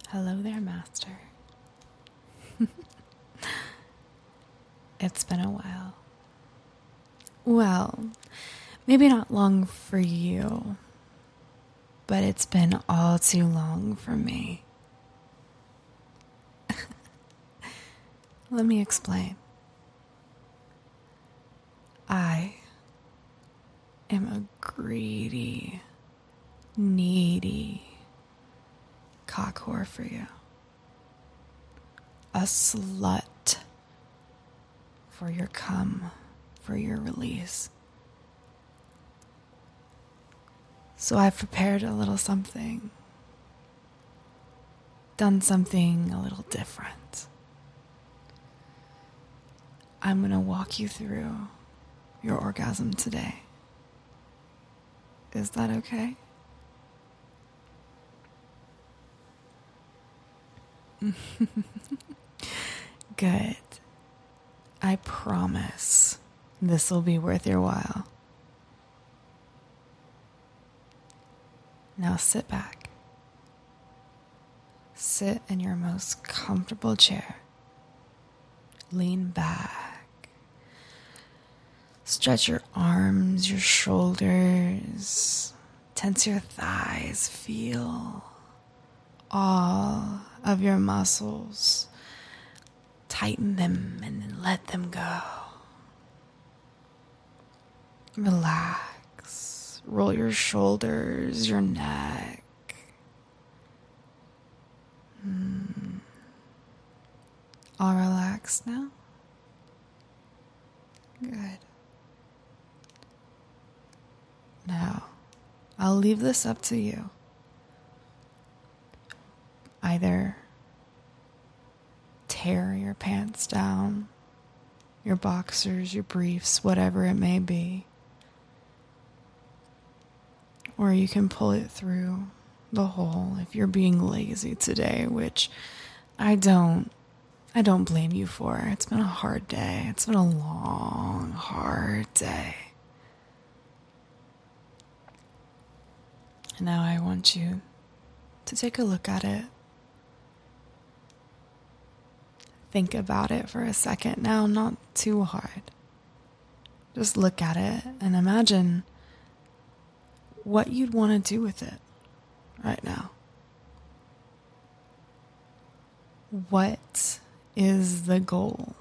Hello there, Master. It's been a while. Well, maybe not long for you, but it's been all too long for me. Let me explain. I am a greedy, needy cock whore for you. A slut for your cum, for your release. So I've prepared a little something, done something a little different. I'm going to walk you through your orgasm today. Is that okay? Good. I promise this will be worth your while. Now sit back. Sit in your most comfortable chair. Lean back. Stretch your arms, your shoulders. Tense your thighs. Feel all of your muscles. Tighten them and then let them go. Relax. Roll your shoulders, your neck. All relaxed now? Good. Now, I'll leave this up to you. Either tear your pants down, your boxers, your briefs, whatever it may be. Or you can pull it through the hole if you're being lazy today, which I don't blame you for. It's been a hard day. It's been a long, hard day. And now I want you to take a look at it. Think about it for a second now, not too hard. Just look at it and imagine what you'd want to do with it right now. What is the goal?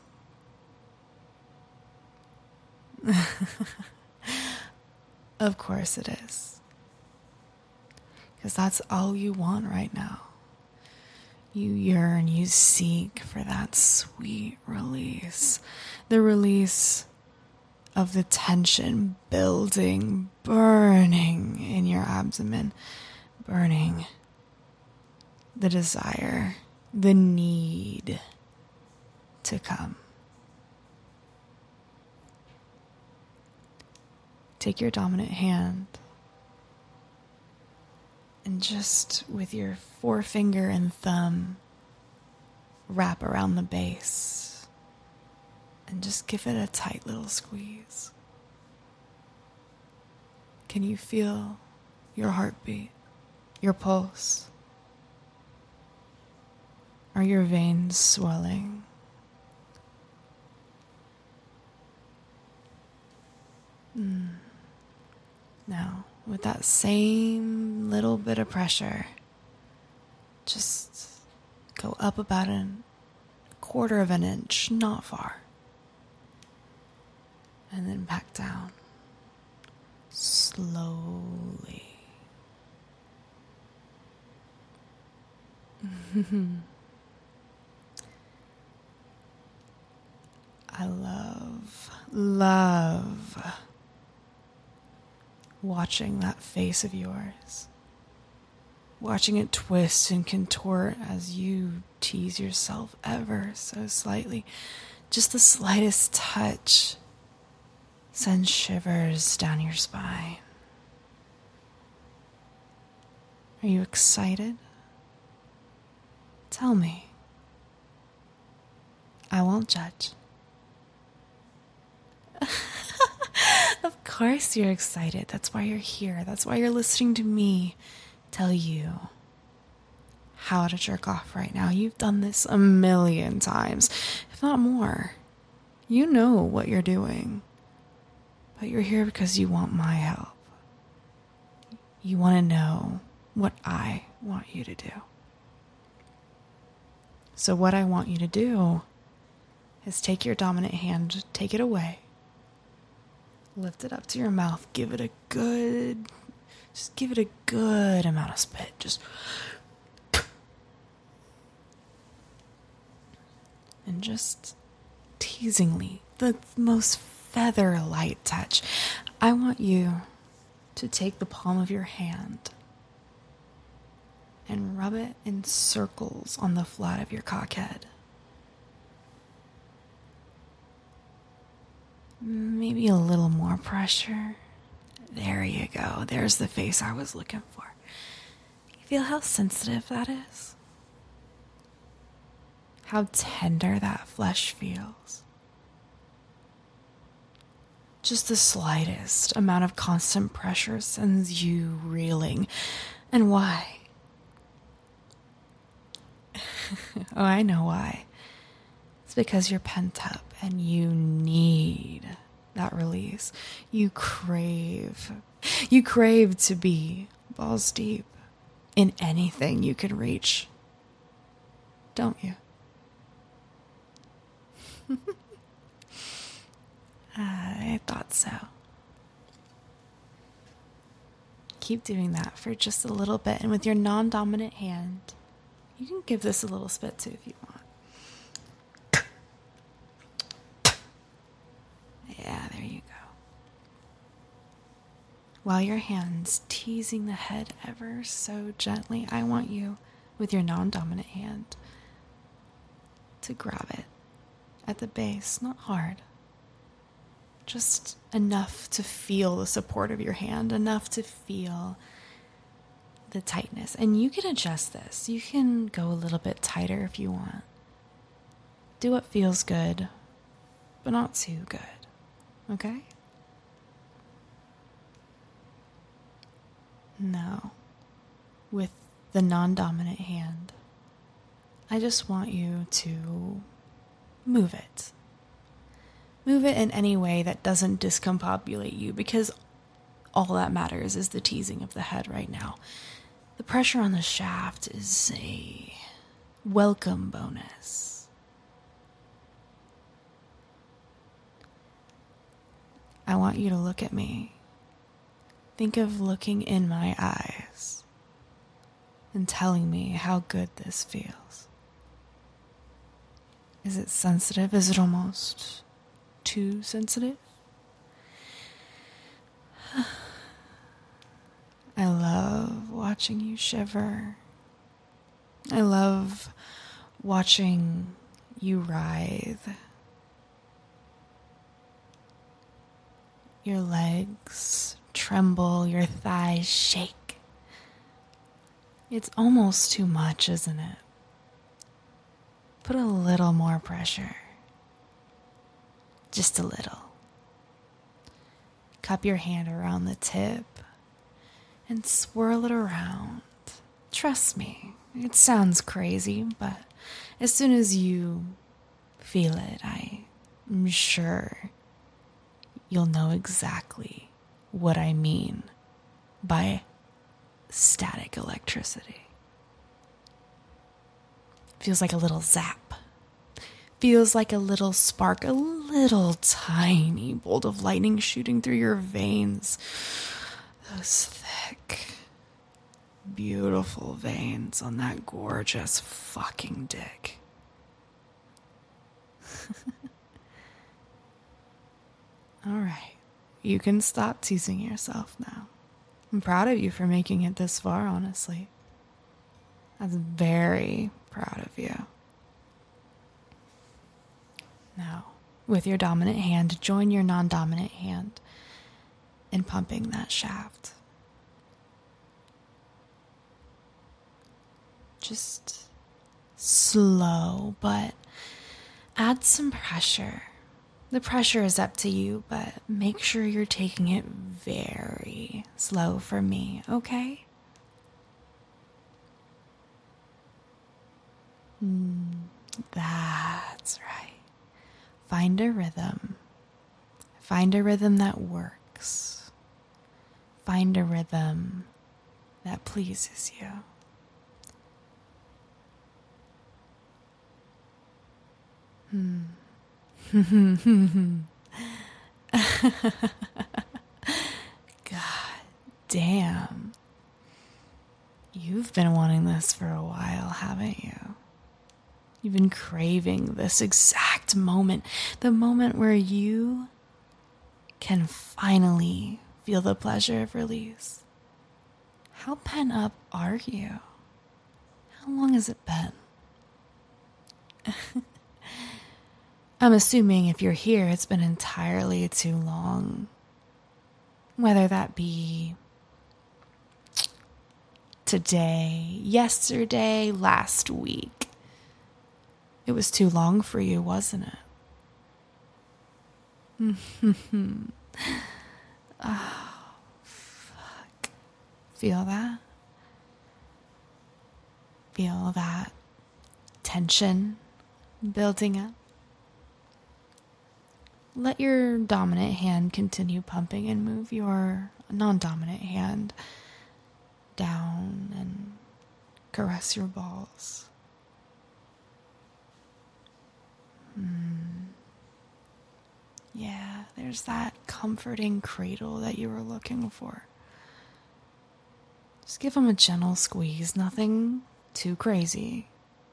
Of course it is. Because that's all you want right now. You yearn, you seek for that sweet release. The release of the tension building, burning in your abdomen. Burning. The desire, the need to come. Take your dominant hand and just with your forefinger and thumb, wrap around the base and just give it a tight little squeeze. Can you feel your heartbeat, your pulse? Are your veins swelling? Now, with that same little bit of pressure, just go up about a quarter of an inch, not far. And then back down. Slowly. I love watching that face of yours. Watching it twist and contort as you tease yourself ever so slightly. Just the slightest touch sends shivers down your spine. Are you excited? Tell me. I won't judge. Of course you're excited. That's why you're here. That's why you're listening to me tell you how to jerk off right now. You've done this a million times, if not more. You know what you're doing. But you're here because you want my help. You want to know what I want you to do. So what I want you to do is take your dominant hand, take it away, lift it up to your mouth, give it a good amount of spit. And just teasingly, the most feather light touch, I want you to take the palm of your hand and rub it in circles on the flat of your cockhead. Maybe a little more pressure. There you go. There's the face I was looking for. You feel how sensitive that is? How tender that flesh feels? Just the slightest amount of constant pressure sends you reeling. And why? Oh, I know why. It's because you're pent up and you need that release. You crave to be balls deep in anything you can reach. Don't you? I thought so. Keep doing that for just a little bit. And with your non-dominant hand, you can give this a little spit too if you want. Yeah, there you go. While your hand's teasing the head ever so gently, I want you, with your non-dominant hand, to grab it at the base, not hard. Just enough to feel the support of your hand, enough to feel the tightness. And you can adjust this. You can go a little bit tighter if you want. Do what feels good, but not too good. Okay? Now, with the non-dominant hand, I just want you to move it. Move it in any way that doesn't discombobulate you, because all that matters is the teasing of the head right now. The pressure on the shaft is a welcome bonus. I want you to look at me. Think of looking in my eyes and telling me how good this feels. Is it sensitive? Is it almost too sensitive? I love watching you shiver. I love watching you writhe. Your legs tremble, your thighs shake. It's almost too much, isn't it? Put a little more pressure. Just a little. Cup your hand around the tip and swirl it around. Trust me, it sounds crazy, but as soon as you feel it, I'm sure you'll know exactly what I mean by static electricity. Feels like a little zap. Feels like a little spark, a little tiny bolt of lightning shooting through your veins. Those thick, beautiful veins on that gorgeous fucking dick. All right, you can stop teasing yourself now. I'm proud of you for making it this far, honestly. I'm very proud of you. Now, with your dominant hand, join your non-dominant hand in pumping that shaft. Just slow, but add some pressure. The pressure is up to you, but make sure you're taking it very slow for me, okay? That's right. Find a rhythm. Find a rhythm that works. Find a rhythm that pleases you. God damn. You've been wanting this for a while, haven't you? You've been craving this exact moment, the moment where you can finally feel the pleasure of release. How pent up are you? How long has it been? I'm assuming if you're here, it's been entirely too long. Whether that be today, yesterday, last week. It was too long for you, wasn't it? Oh, fuck. Feel that? Feel that tension building up? Let your dominant hand continue pumping and move your non-dominant hand down and caress your balls. Yeah, there's that comforting cradle that you were looking for. Just give them a gentle squeeze, nothing too crazy.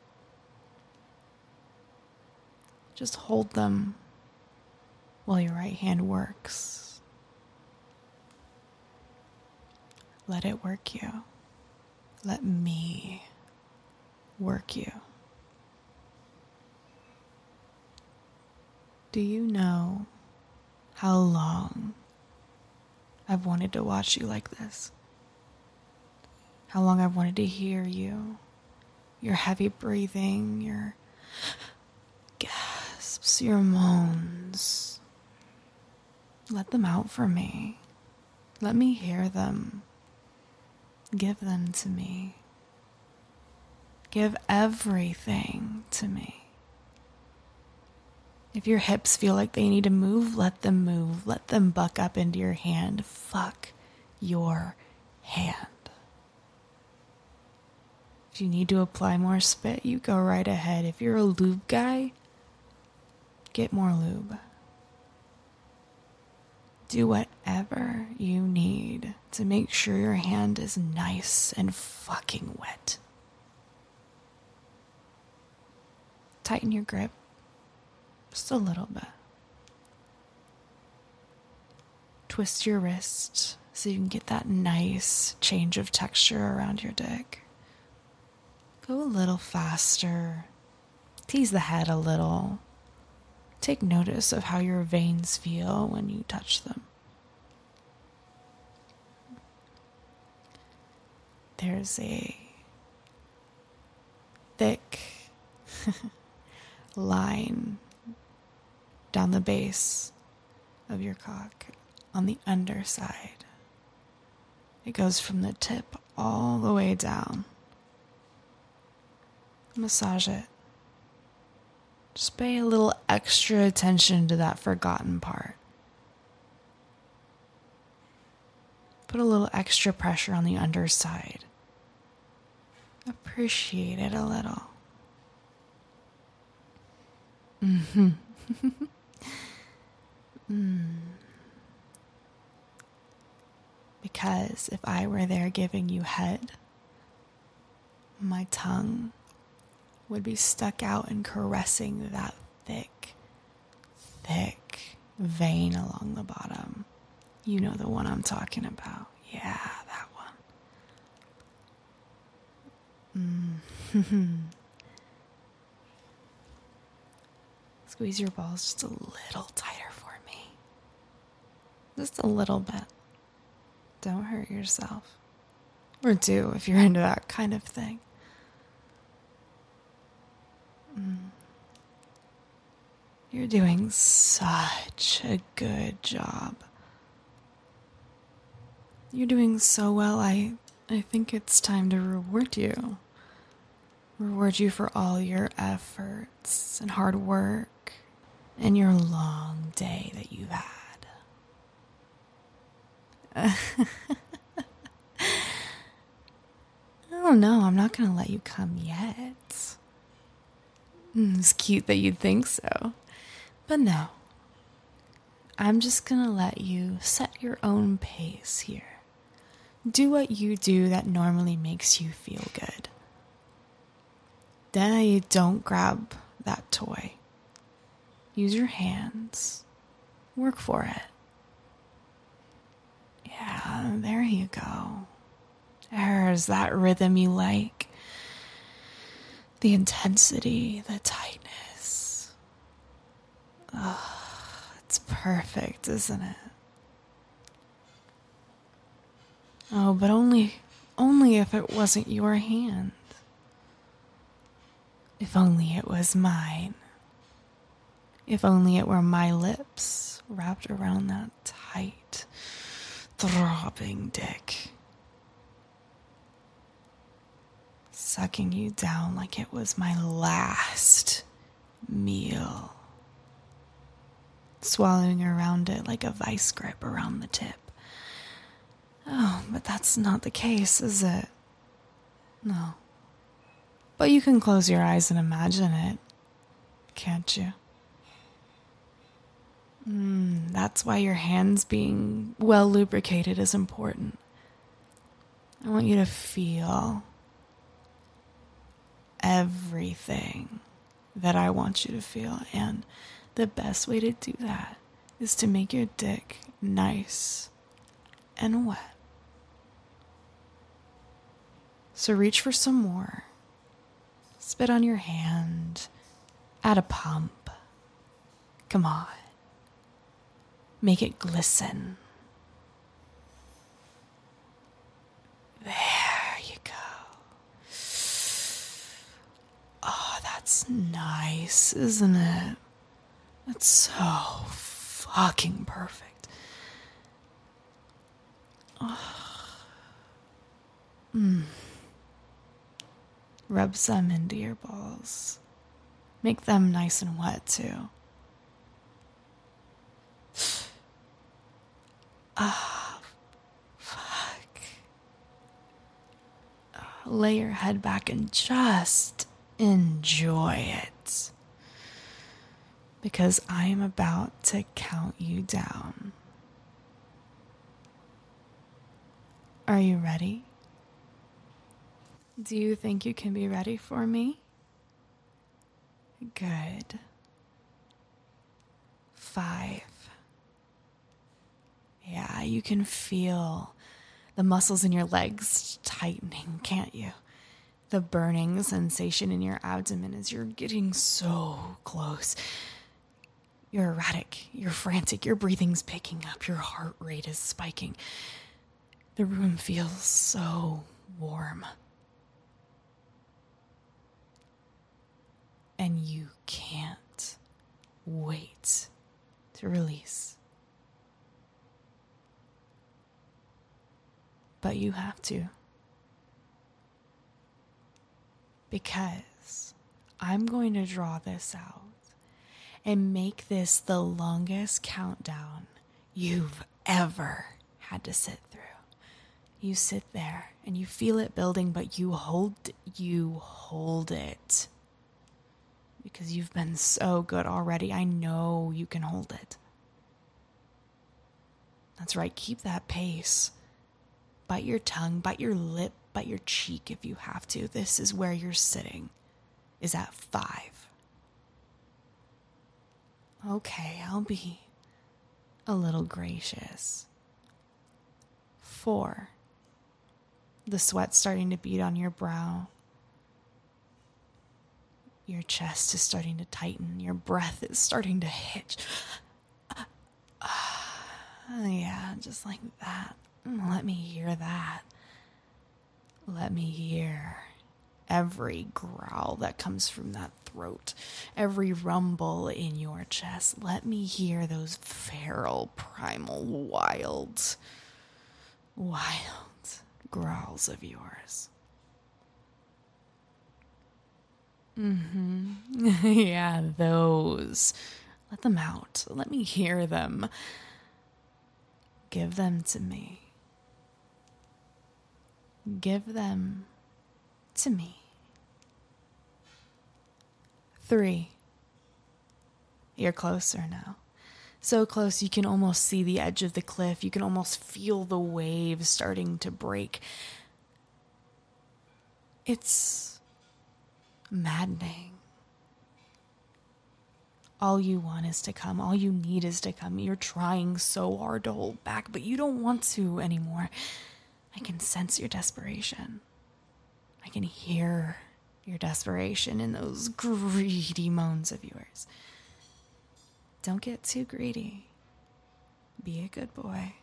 Just hold them while your right hand works. Let it work you. Let me work you. Do you know how long I've wanted to watch you like this? How long I've wanted to hear you, your heavy breathing, your gasps, your moans. Let them out for me. Let me hear them. Give them to me. Give everything to me. If your hips feel like they need to move, let them move. Let them buck up into your hand. Fuck your hand. If you need to apply more spit, you go right ahead. If you're a lube guy, get more lube. Do whatever you need to make sure your hand is nice and fucking wet. Tighten your grip. Just a little bit. Twist your wrist so you can get that nice change of texture around your dick. Go a little faster. Tease the head a little. Take notice of how your veins feel when you touch them. There's a thick line down the base of your cock on the underside. It goes from the tip all the way down. Massage it. Just pay a little extra attention to that forgotten part. Put a little extra pressure on the underside. Appreciate it a little. Because if I were there giving you head, my tongue would be stuck out and caressing that thick vein along the bottom. You know the one I'm talking about. Yeah, that one. Squeeze your balls just a little tighter for me. Just a little bit. Don't hurt yourself. Or do if you're into that kind of thing. You're doing such a good job. You're doing so well, I think it's time to reward you. reward you for all your efforts and hard work and your long day that you've had. Oh no, I'm not going to let you come yet. It's cute that you'd think so. But no, I'm just going to let you set your own pace here. Do what you do that normally makes you feel good. Then you don't grab that toy. Use your hands. Work for it. Yeah, there you go. There's that rhythm you like. The intensity, the tightness. Oh, it's perfect, isn't it? Oh, but only if it wasn't your hand. If only it was mine. If only it were my lips wrapped around that tight, throbbing dick. Sucking you down like it was my last meal. Swallowing around it like a vice grip around the tip. Oh, but that's not the case, is it? No. But you can close your eyes and imagine it, can't you? That's why your hands being well lubricated is important. I want you to feel everything that I want you to feel, and the best way to do that is to make your dick nice and wet. So reach for some more. Spit on your hand. Add a pump. Come on. Make it glisten. There you go. Oh, that's nice, isn't it? That's so fucking perfect. Rub some into your balls. Make them nice and wet, too. Fuck. Lay your head back and just enjoy it. Because I am about to count you down. Are you ready? Do you think you can be ready for me? Good. 5. Yeah, you can feel the muscles in your legs tightening, can't you? The burning sensation in your abdomen as you're getting so close. You're erratic, you're frantic, your breathing's picking up, your heart rate is spiking. The room feels so warm. And you can't wait to release. But you have to. Because I'm going to draw this out and make this the longest countdown you've ever had to sit through. You sit there and you feel it building, but you hold it. Because you've been so good already. I know you can hold it. That's right, keep that pace. Bite your tongue, bite your lip, bite your cheek if you have to. This is where you're sitting, is at 5. Okay, I'll be a little gracious. 4. The sweat's starting to bead on your brow. Your chest is starting to tighten. Your breath is starting to hitch. Yeah, just like that. Let me hear that. Let me hear every growl that comes from that throat, every rumble in your chest. Let me hear those feral, primal, wild growls of yours. Yeah, those. Let them out. Let me hear them. Give them to me. Give them to me. 3. You're closer now. So close you can almost see the edge of the cliff. You can almost feel the waves starting to break. It's maddening. All you want is to come. All you need is to come. You're trying so hard to hold back, but you don't want to anymore. I can sense your desperation. I can hear your desperation in those greedy moans of yours. Don't get too greedy. Be a good boy.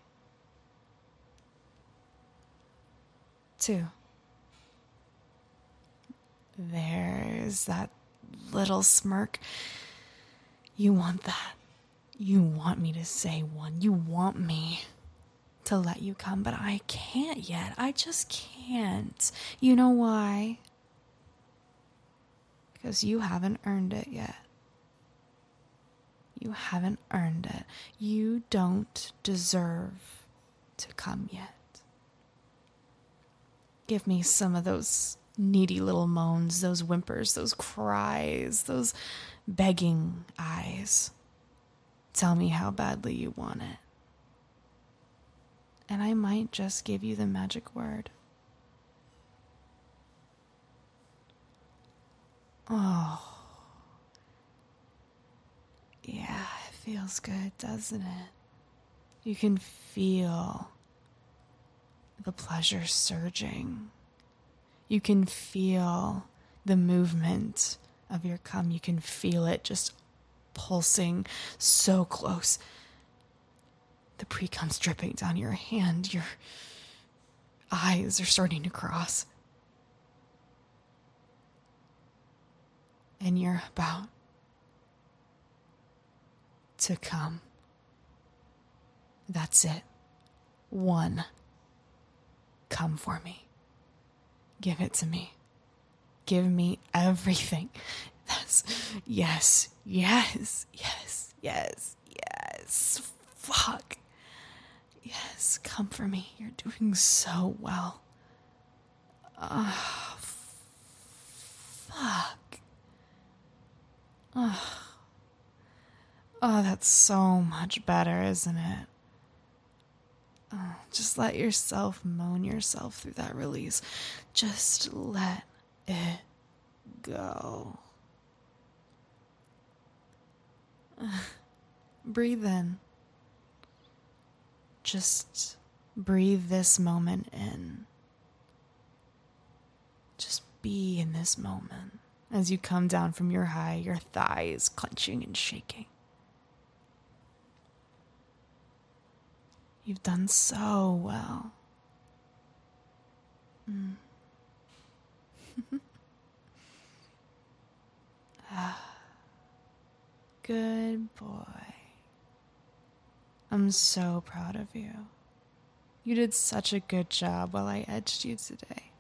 2. There's that little smirk. You want that. You want me to say 1. You want me to let you come, but I can't yet. I just can't. You know why? Because you haven't earned it yet. You haven't earned it. You don't deserve to come yet. Give me some of those needy little moans, those whimpers, those cries, those begging eyes. Tell me how badly you want it. And I might just give you the magic word. Oh. Yeah, it feels good, doesn't it? You can feel the pleasure surging. You can feel the movement of your cum. You can feel it just pulsing so close. The pre-cum's dripping down your hand. Your eyes are starting to cross. And you're about to come. That's it. 1. Come for me. Give it to me. Give me everything. Yes. Fuck. Yes, come for me. You're doing so well. Fuck. Oh, that's so much better, isn't it? Just let yourself moan yourself through that release. Just let it go. Breathe in. Just breathe this moment in. Just be in this moment as you come down from your high, your thighs clenching and shaking. You've done so well. Good boy. I'm so proud of you. You did such a good job while I edged you today.